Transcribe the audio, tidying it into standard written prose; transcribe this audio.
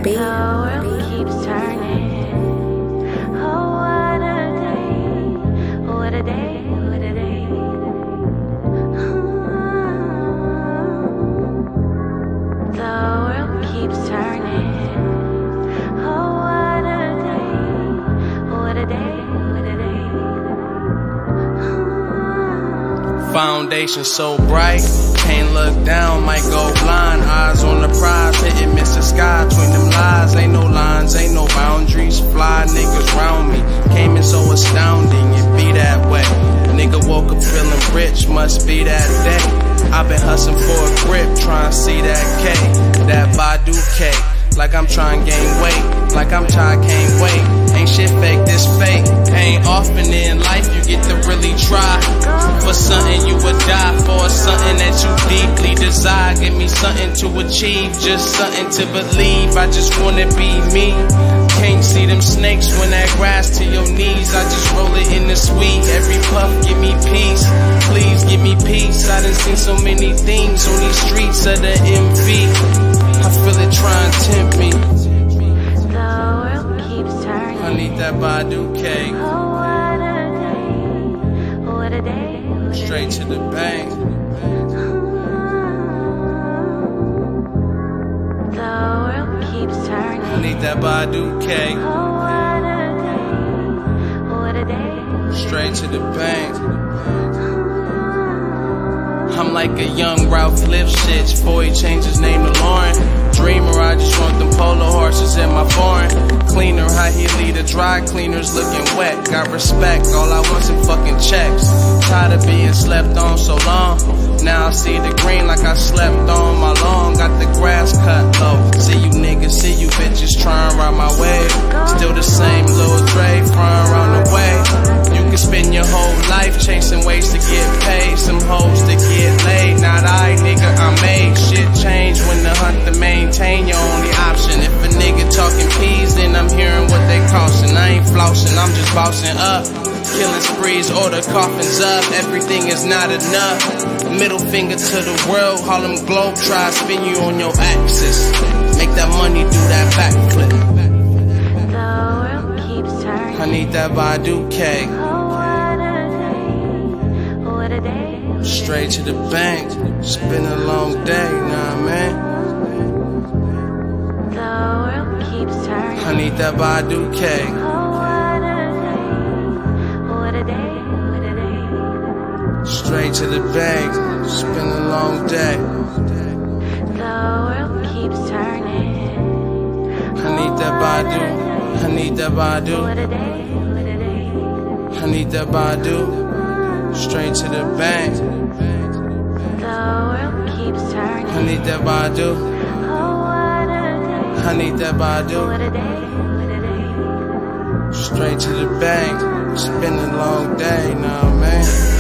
The world keeps turning. Oh, what a day, what a day, what a day. The world keeps turning. Oh, what a day, what a day, what a day. Foundation so bright, can't look down, might go blind. Eyes on the prize, hitting miss the sky. Between them lies, ain't no lines, ain't no boundaries. Fly niggas round me, came in so astounding, it be that way. Nigga woke up feeling rich, must be that day. I've been hustling for a grip, trying to see that K, that Badu K. Like I'm trying to gain weight, like I'm tired, can't wait. Ain't shit fake, this fake. Ain't often in life you get to really try for something you would die for, something that you deeply desire. Give me something to achieve, just something to believe. I just wanna be me. Can't see them snakes when that grass to your knees. I just roll it in the sweet. Every puff give me peace, please give me peace. I done seen so many things on these streets of the MV. I feel it trying to tempt me. The world keeps turning. I need that Badu cake. Oh, what a day, what a day, what a day. Straight to the bank. The world keeps turning. I need that Badu cake. Oh, what a day, what a day. Straight to the bank. I'm like a young Ralph Lifshitz before he changed his name to Lauren. Dreamer, I just want them polo horses in my foreign. Cleaner, how he lead the dry cleaners looking wet. Got respect, all I want some fucking checks. Tired of being slept on so long. Now I see the green like I slept on my lawn. Got the grass cut low. See you niggas, see you bitches trying to ride my wave. Still the same little Dre flying around the way. You can spend your whole life chasing ways to get paid. Some hoes to get laid. Not I, nigga, I made shit change when the hunt to maintain your only option. If a nigga talking peas, then I'm hearing what they costing. I ain't flossing, I'm just bossing up. Killing sprees, order coffins up. Everything is not enough. Middle finger to the world, Harlem Globe, try to spin you on your axis. Make that money do that backflip. The world keeps turning. I need that Badu cake. Oh, what a day, what a day. Straight to the bank. It's been a long day, nah man. The world keeps turning. I need that Badu cake. Oh, what a day, what a day, what a day. Straight to the bank. It's been a long day. The world keeps turning. I need that Badu. I need that What Badu. a day, what a day. I need that Badu. Straight to the bank. The world keeps turning. I need that Badu. Oh, what a day, I need that Badu. what a day, what a day. Straight to the bank. It's been a long day, nah man.